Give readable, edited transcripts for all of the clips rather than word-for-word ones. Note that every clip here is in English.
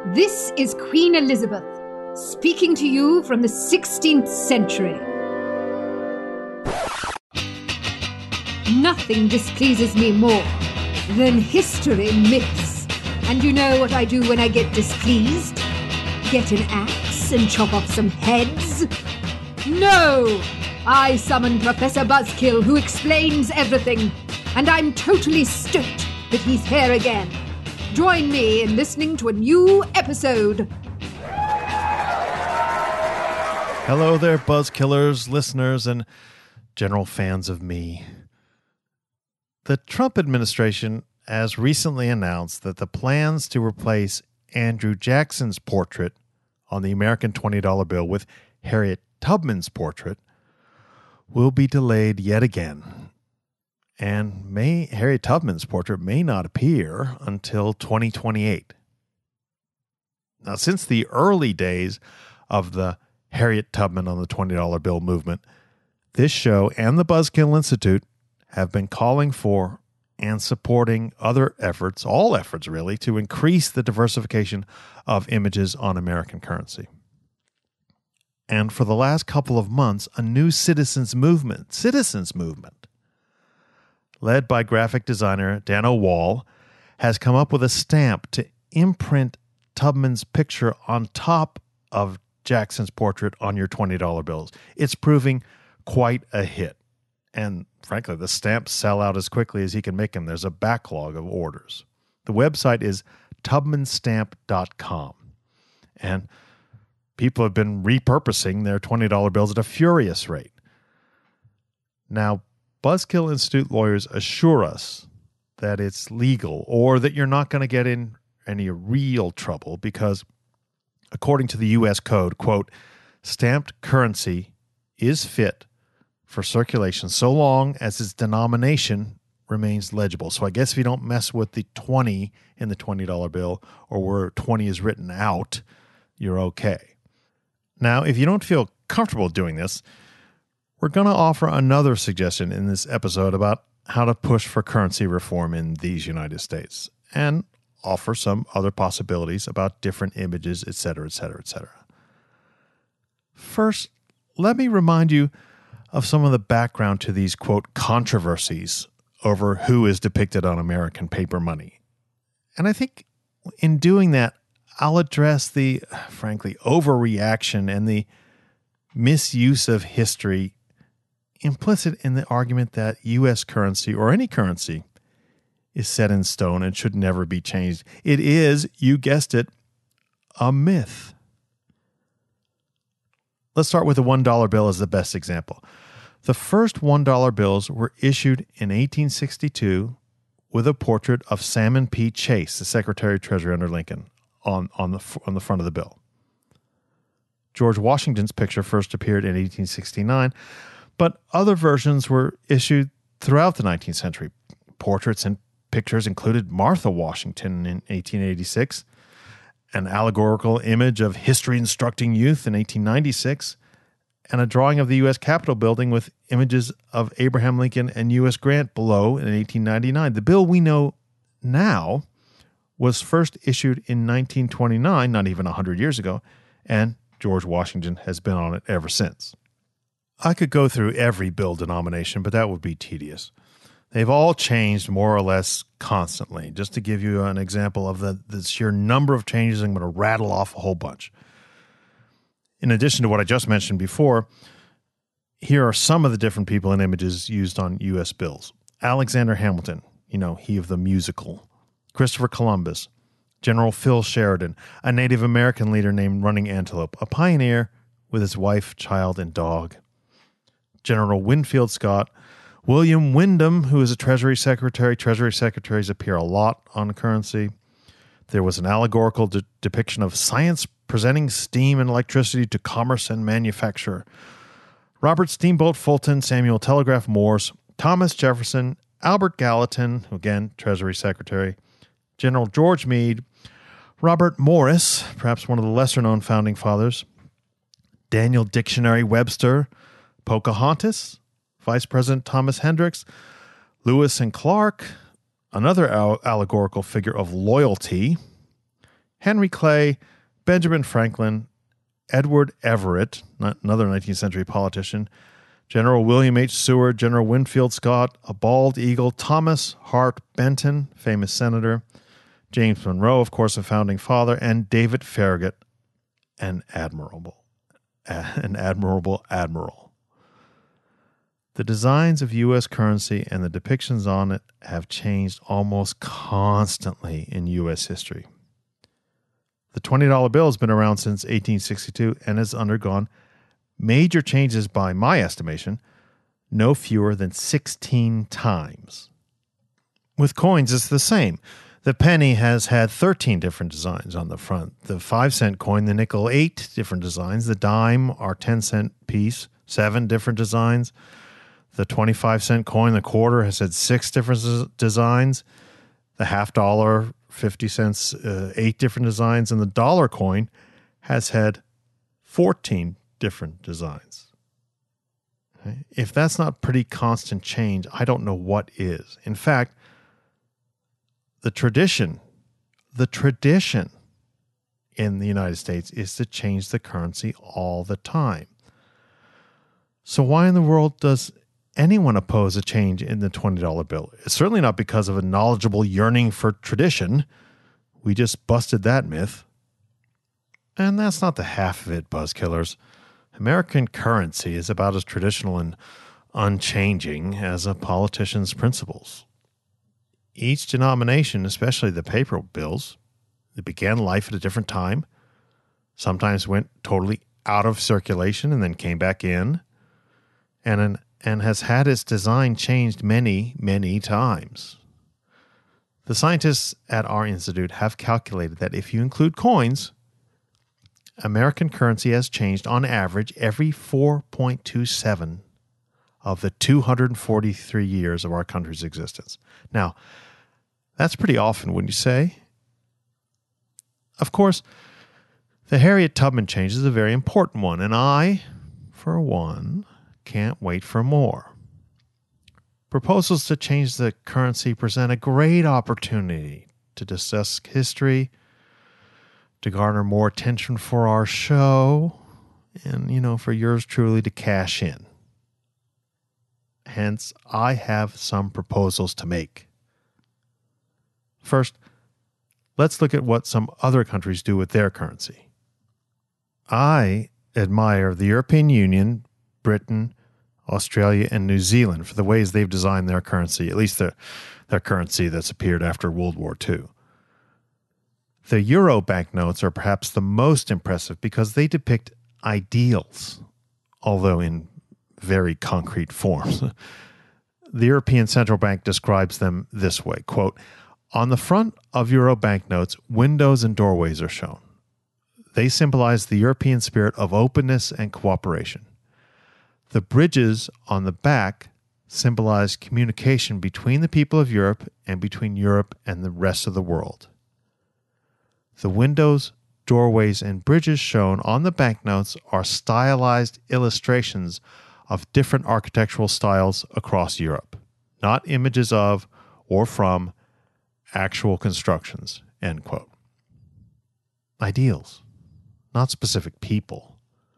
This is Queen Elizabeth, speaking to you from the 16th century. Nothing displeases me more than history myths. And you know what I do when I get displeased? Get an axe and chop off some heads? No! I summon Professor Buzzkill, who explains everything. And I'm totally stoked that he's here again. Join me in listening to a new episode. Hello there, Buzzkillers, listeners, and general fans of me. The Trump administration has recently announced that the plans to replace Andrew Jackson's portrait on the American $20 bill with Harriet Tubman's portrait will be delayed yet again. And Harriet Tubman's portrait may not appear until 2028. Now, since the early days of the Harriet Tubman on the $20 bill movement, this show and the Buzzkill Institute have been calling for and supporting other efforts, all efforts really, to increase the diversification of images on American currency. And for the last couple of months, a new citizens movement, led by graphic designer Dana Wall, has come up with a stamp to imprint Tubman's picture on top of Jackson's portrait on your $20 bills. It's proving quite a hit. And frankly, the stamps sell out as quickly as he can make them. There's a backlog of orders. The website is tubmanstamp.com. And people have been repurposing their $20 bills at a furious rate. Now, Buzzkill Institute lawyers assure us that it's legal or that you're not going to get in any real trouble because, according to the U.S. Code, quote, stamped currency is fit for circulation so long as its denomination remains legible. So I guess if you don't mess with the 20 in the $20 bill or where 20 is written out, you're okay. Now, if you don't feel comfortable doing this, we're going to offer another suggestion in this episode about how to push for currency reform in these United States and offer some other possibilities about different images, etc., etc., etc. First, let me remind you of some of the background to these, quote, controversies over who is depicted on American paper money. And I think in doing that, I'll address the, frankly, overreaction and the misuse of history implicit in the argument that U.S. currency or any currency is set in stone and should never be changed. It is, you guessed it, a myth. Let's start with the $1 bill as the best example. The first $1 bills were issued in 1862 with a portrait of Salmon P. Chase, the Secretary of Treasury under Lincoln, on the front of the bill. George Washington's picture first appeared in 1869, but other versions were issued throughout the 19th century. Portraits and pictures included Martha Washington in 1886, an allegorical image of history instructing youth in 1896, and a drawing of the U.S. Capitol building with images of Abraham Lincoln and U.S. Grant below in 1899. The bill we know now was first issued in 1929, not even 100 years ago, and George Washington has been on it ever since. I could go through every bill denomination, but that would be tedious. They've all changed more or less constantly. Just to give you an example of the sheer number of changes, I'm going to rattle off a whole bunch. In addition to what I just mentioned before, here are some of the different people and images used on U.S. bills. Alexander Hamilton, he of the musical. Christopher Columbus. General Phil Sheridan, a Native American leader named Running Antelope, a pioneer with his wife, child, and dog. General Winfield Scott, William Windom, who is a Treasury Secretary. Treasury Secretaries appear a lot on currency. There was an allegorical depiction of science presenting steam and electricity to commerce and manufacture. Robert Steamboat Fulton, Samuel Telegraph Morse, Thomas Jefferson, Albert Gallatin, again, Treasury Secretary, General George Meade, Robert Morris, perhaps one of the lesser-known founding fathers, Daniel Dictionary Webster, Pocahontas, Vice President Thomas Hendricks, Lewis and Clark, another allegorical figure of loyalty, Henry Clay, Benjamin Franklin, Edward Everett, another 19th century politician, General William H. Seward, General Winfield Scott, a bald eagle, Thomas Hart Benton, famous senator, James Monroe, of course, a founding father, and David Farragut, an admirable admiral. The designs of U.S. currency and the depictions on it have changed almost constantly in U.S. history. The $20 bill has been around since 1862 and has undergone major changes by my estimation, no fewer than 16 times. With coins, it's the same. The penny has had 13 different designs on the front. The 5-cent coin, the nickel, 8 different designs. The dime, our 10-cent piece, 7 different designs. The 25-cent coin, the quarter, has had 6 different designs. The half dollar, 50 cents, 8 different designs. And the dollar coin has had 14 different designs. Okay? If that's not pretty constant change, I don't know what is. In fact, the tradition in the United States is to change the currency all the time. So why in the world does anyone oppose a change in the $20 bill? It's certainly not because of a knowledgeable yearning for tradition. We just busted that myth. And that's not the half of it, buzzkillers. American currency is about as traditional and unchanging as a politician's principles. Each denomination, especially the paper bills, they began life at a different time, sometimes went totally out of circulation and then came back in, and has had its design changed many, many times. The scientists at our institute have calculated that if you include coins, American currency has changed on average every 4.27 of the 243 years of our country's existence. Now, that's pretty often, wouldn't you say? Of course, the Harriet Tubman change is a very important one, and I, for one, can't wait for more. Proposals to change the currency present a great opportunity to discuss history, to garner more attention for our show, and, for yours truly to cash in. Hence, I have some proposals to make. First, let's look at what some other countries do with their currency. I admire the European Union, Britain, Australia, and New Zealand for the ways they've designed their currency, at least their currency that's appeared after World War II. The Euro banknotes are perhaps the most impressive because they depict ideals, although in very concrete forms. The European Central Bank describes them this way, quote, "On the front of Euro banknotes, windows and doorways are shown. They symbolize the European spirit of openness and cooperation. The bridges on the back symbolize communication between the people of Europe and between Europe and the rest of the world. The windows, doorways, and bridges shown on the banknotes are stylized illustrations of different architectural styles across Europe, not images of or from actual constructions," end quote. Ideals, not specific people.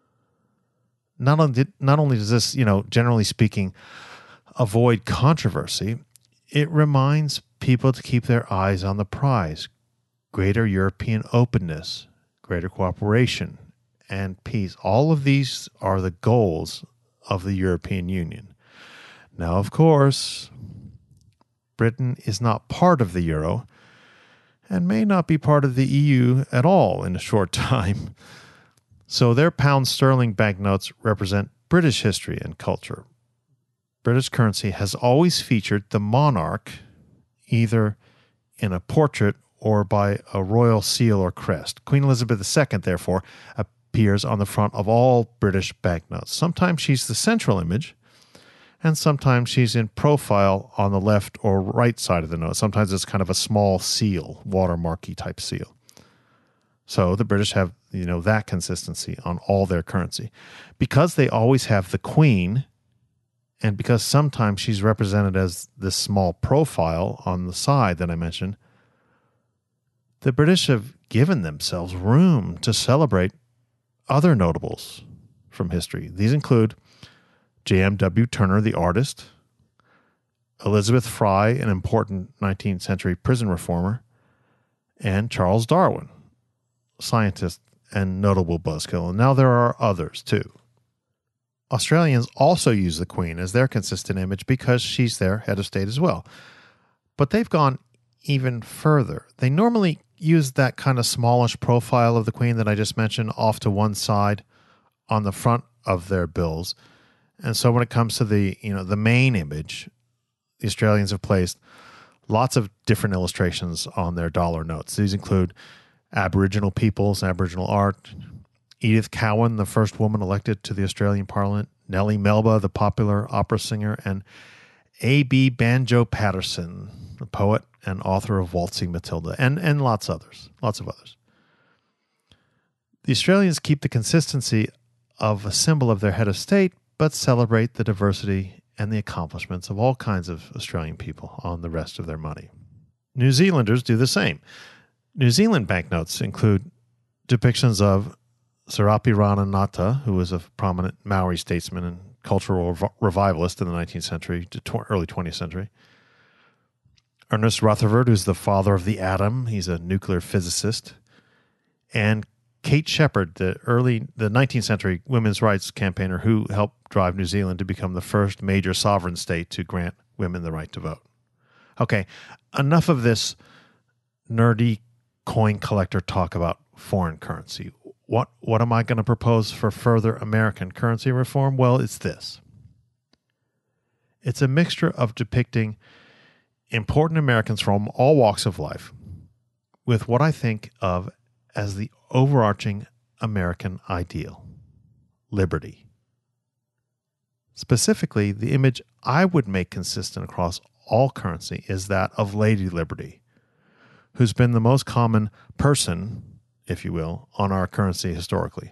Not only does this, generally speaking, avoid controversy, it reminds people to keep their eyes on the prize: greater European openness, greater cooperation, and peace. All of these are the goals of the European Union. Now, of course, Britain is not part of the euro and may not be part of the EU at all in a short time. So their pound sterling banknotes represent British history and culture. British currency has always featured the monarch either in a portrait or by a royal seal or crest. Queen Elizabeth II, therefore, appears on the front of all British banknotes. Sometimes she's the central image, and sometimes she's in profile on the left or right side of the note. Sometimes it's kind of a small seal, watermarky type seal. So the British have, that consistency on all their currency. Because they always have the Queen, and because sometimes she's represented as this small profile on the side that I mentioned, the British have given themselves room to celebrate other notables from history. These include J.M.W. Turner, the artist, Elizabeth Fry, an important 19th century prison reformer, and Charles Darwin, scientist and notable buzzkill. And now there are others too. Australians also use the Queen as their consistent image because she's their head of state as well. But they've gone even further. They normally use that kind of smallish profile of the Queen that I just mentioned off to one side on the front of their bills. And so when it comes to the main image, the Australians have placed lots of different illustrations on their dollar notes. These include Aboriginal peoples, Aboriginal art, Edith Cowan, the first woman elected to the Australian Parliament, Nellie Melba, the popular opera singer, and A.B. Banjo Patterson, the poet and author of Waltzing Matilda, and lots of others. The Australians keep the consistency of a symbol of their head of state, but celebrate the diversity and the accomplishments of all kinds of Australian people on the rest of their money. New Zealanders do the same. New Zealand banknotes include depictions of Serapi Ranganatha, who was a prominent Maori statesman and cultural revivalist in the 19th century to early 20th century. Ernest Rutherford, who's the father of the atom. He's a nuclear physicist. And Kate Shepherd, the 19th century women's rights campaigner who helped drive New Zealand to become the first major sovereign state to grant women the right to vote. Okay, enough of this nerdy coin collector talk about foreign currency. What am I going to propose for further American currency reform? Well, it's this. It's a mixture of depicting important Americans from all walks of life with what I think of as the overarching American ideal, liberty. Specifically, the image I would make consistent across all currency is that of Lady Liberty, who's been the most common person, if you will, on our currency historically.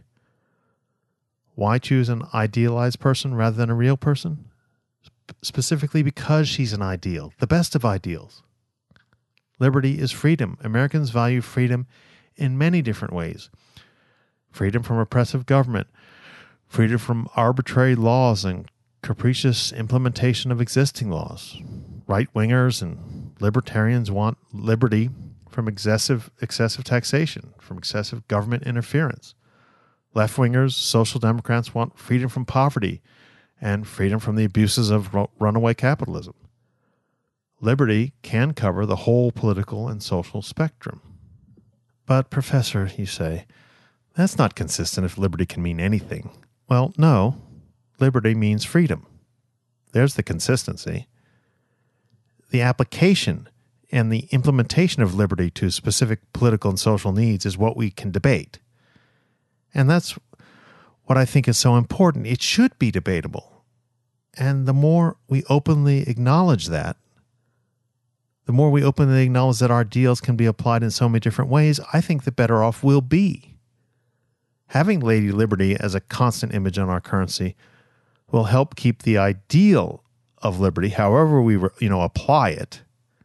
Why choose an idealized person rather than a real person? Specifically because she's an ideal, the best of ideals. Liberty is freedom. Americans value freedom in many different ways. Freedom from oppressive government, freedom from arbitrary laws and capricious implementation of existing laws. Right-wingers and libertarians want liberty from excessive taxation, from excessive government interference. Left-wingers, social democrats want freedom from poverty and freedom from the abuses of runaway capitalism. Liberty can cover the whole political and social spectrum. But, Professor, you say, that's not consistent if liberty can mean anything. Well, no. Liberty means freedom. There's the consistency. The application and the implementation of liberty to specific political and social needs is what we can debate. And that's what I think is so important. It should be debatable. And the more we openly acknowledge that, the more we openly acknowledge that our ideals can be applied in so many different ways, I think the better off we'll be. Having Lady Liberty as a constant image on our currency will help keep the ideal of liberty, however we apply it,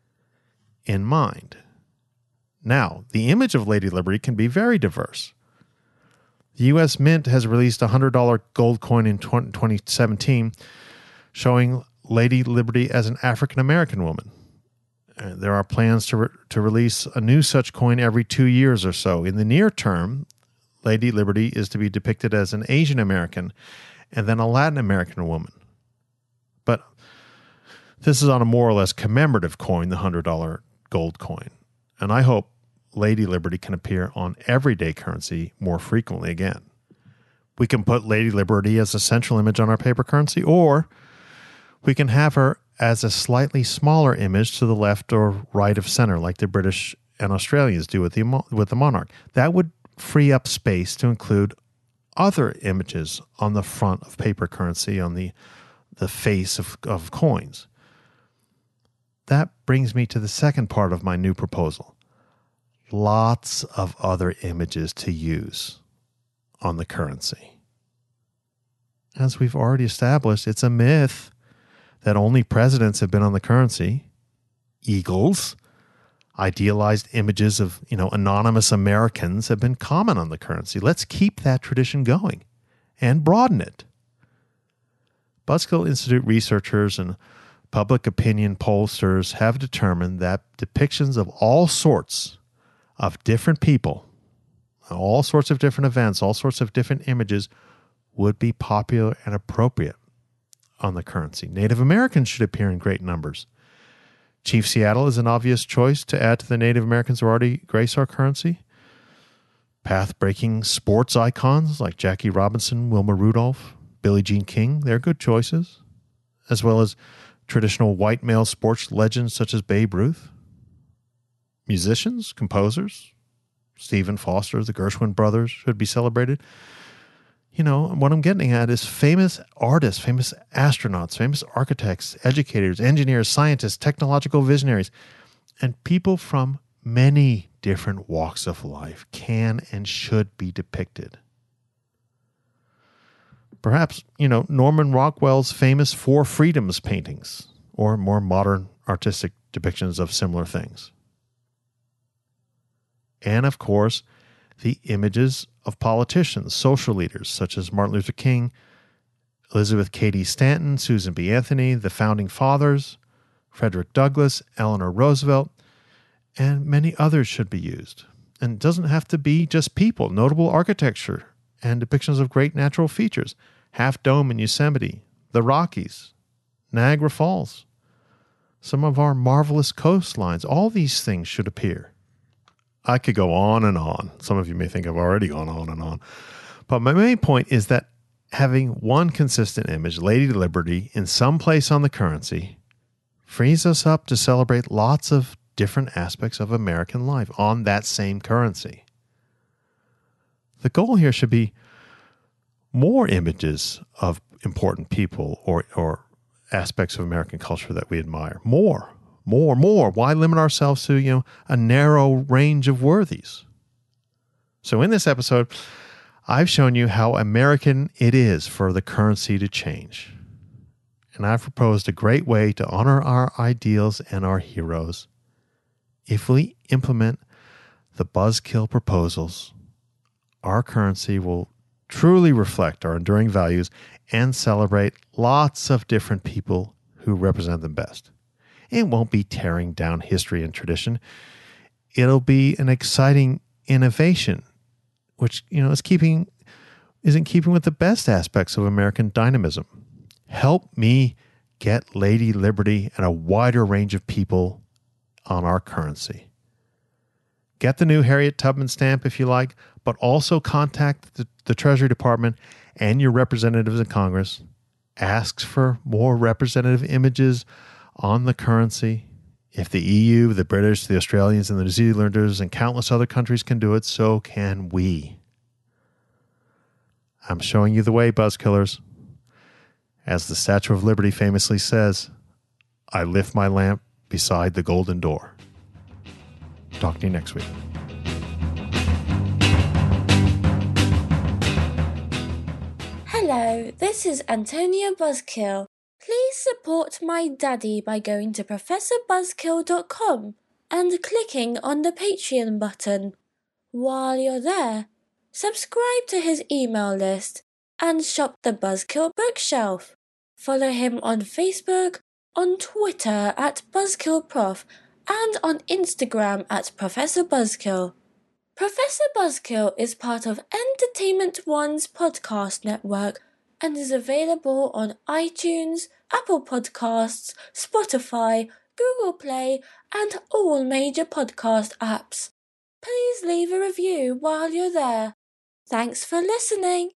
in mind. Now, the image of Lady Liberty can be very diverse. The U.S. Mint has released a $100 gold coin in 2017 showing Lady Liberty as an African-American woman. There are plans to release a new such coin every 2 years or so. In the near term, Lady Liberty is to be depicted as an Asian American and then a Latin American woman. But this is on a more or less commemorative coin, the $100 gold coin. And I hope Lady Liberty can appear on everyday currency more frequently again. We can put Lady Liberty as a central image on our paper currency, or we can have her as a slightly smaller image to the left or right of center, like the British and Australians do with the monarch. That would free up space to include other images on the front of paper currency, on the face of coins. That brings me to the second part of my new proposal. Lots of other images to use on the currency. As we've already established, it's a myth that only presidents have been on the currency. Eagles. Idealized images of, anonymous Americans have been common on the currency. Let's keep that tradition going and broaden it. Buzzkill Institute researchers and public opinion pollsters have determined that depictions of all sorts of different people, all sorts of different events, all sorts of different images would be popular and appropriate on the currency. Native Americans should appear in great numbers. Chief Seattle is an obvious choice to add to the Native Americans who already grace our currency. Path-breaking sports icons like Jackie Robinson, Wilma Rudolph, Billie Jean King, they're good choices, as well as traditional white male sports legends such as Babe Ruth. Musicians, composers, Stephen Foster, the Gershwin brothers should be celebrated. What I'm getting at is famous artists, famous astronauts, famous architects, educators, engineers, scientists, technological visionaries, and people from many different walks of life can and should be depicted. Perhaps, Norman Rockwell's famous Four Freedoms paintings, or more modern artistic depictions of similar things. And, of course, the images of politicians, social leaders, such as Martin Luther King, Elizabeth Cady Stanton, Susan B. Anthony, the Founding Fathers, Frederick Douglass, Eleanor Roosevelt, and many others should be used. And it doesn't have to be just people. Notable architecture and depictions of great natural features. Half Dome in Yosemite, the Rockies, Niagara Falls, some of our marvelous coastlines. All these things should appear. I could go on and on. Some of you may think I've already gone on and on. But my main point is that having one consistent image, Lady Liberty, in some place on the currency frees us up to celebrate lots of different aspects of American life on that same currency. The goal here should be more images of important people or aspects of American culture that we admire. More. Why limit ourselves to, a narrow range of worthies? So in this episode, I've shown you how American it is for the currency to change. And I've proposed a great way to honor our ideals and our heroes. If we implement the Buzzkill proposals, our currency will truly reflect our enduring values and celebrate lots of different people who represent them best. It won't be tearing down history and tradition. It'll be an exciting innovation, which, isn't keeping with the best aspects of American dynamism. Help me get Lady Liberty and a wider range of people on our currency. Get the new Harriet Tubman stamp if you like, but also contact the Treasury Department and your representatives in Congress. Ask for more representative images on the currency. If the EU, the British, the Australians, and the New Zealanders, and countless other countries can do it, so can we. I'm showing you the way, Buzzkillers. As the Statue of Liberty famously says, I lift my lamp beside the golden door. Talk to you next week. Hello, this is Antonia Buzzkill. Please support my daddy by going to ProfessorBuzzkill.com and clicking on the Patreon button. While you're there, subscribe to his email list and shop the Buzzkill bookshelf. Follow him on Facebook, on Twitter at BuzzkillProf, and on Instagram at Professor Buzzkill. Professor Buzzkill is part of Entertainment One's podcast network and is available on iTunes, Apple Podcasts, Spotify, Google Play, and all major podcast apps. Please leave a review while you're there. Thanks for listening.